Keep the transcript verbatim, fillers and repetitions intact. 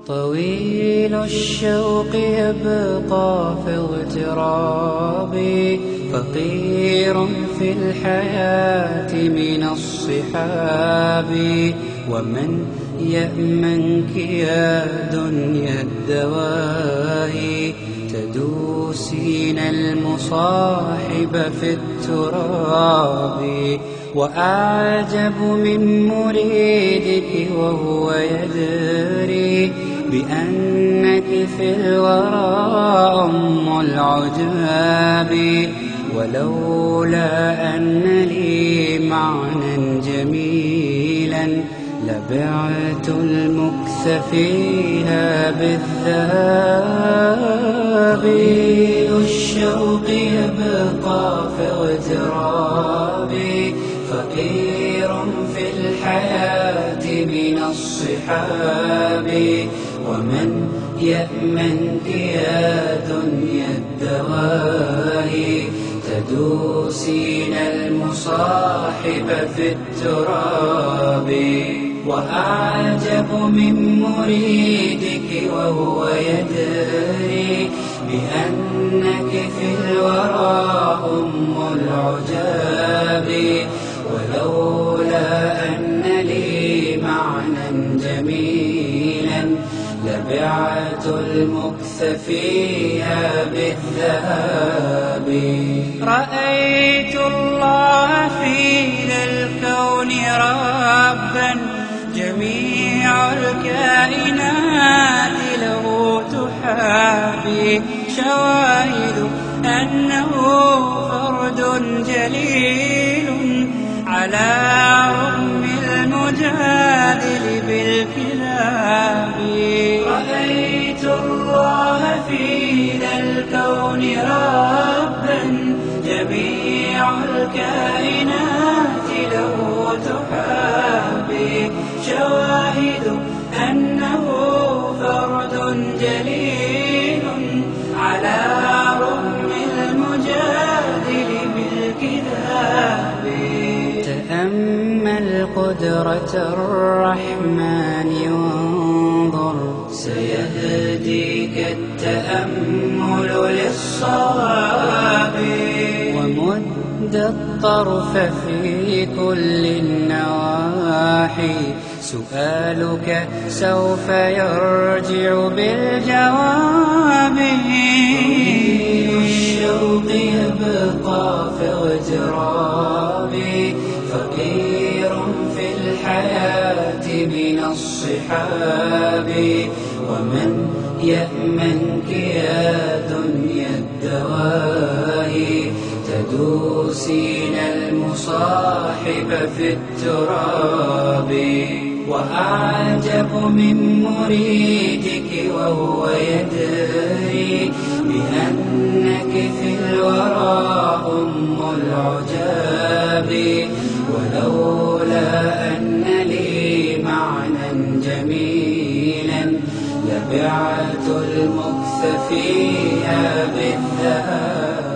طويل الشوق يبقى في اغترابي، فقير في الحياة من الصحاب. ومن يأمنك يا دنيا الدواهي، تدوسين المصاحب في التراب. وأعجب من مريدك وهو يدري بأنك في الورى أم العجاب. ولولا أن لي معنى جميلا لبعت المكث فيها بالذهب. الشوق يبقى في اغترابي، فقير في الحياة من الصحاب. ومن يأمنك يا دنيا الدواهي، تدوسين المصاحب في التراب. وأعجب من مريدك وهو يدري بأنك في الورى أم العجاب. ولولا أن لي معنى جميلا لبعت المكث فيها بالذهب. رأيت الله في ذا الكون ربا، جميع الكائنات له تحابي. شواهد أنه فرد جليل على رغم المجادل بالكلاب. رأيت الله في ذا الكون ربا، جميع الكائنات له تحابي. شواهد أنه فرد جليل على رغم المجادل بالكذاب. تأمل قدرة الرحمن وانظر، سيهديك التأمل للصواب. ومد الطرف في كل النواحي، سؤالك سوف يرجع بالجواب. الشوق يبقى في اغترابي، فقير في الحياة من الصحاب. ومن يأمنك يا دنيا الدواهي، تدوسين المصاحب في التراب. وأعجب من مريدك وهو يدري بأنك في الورى أم العجاب. ولولا أن لي معنى جميلا لبعت المكث فيها بالذهب.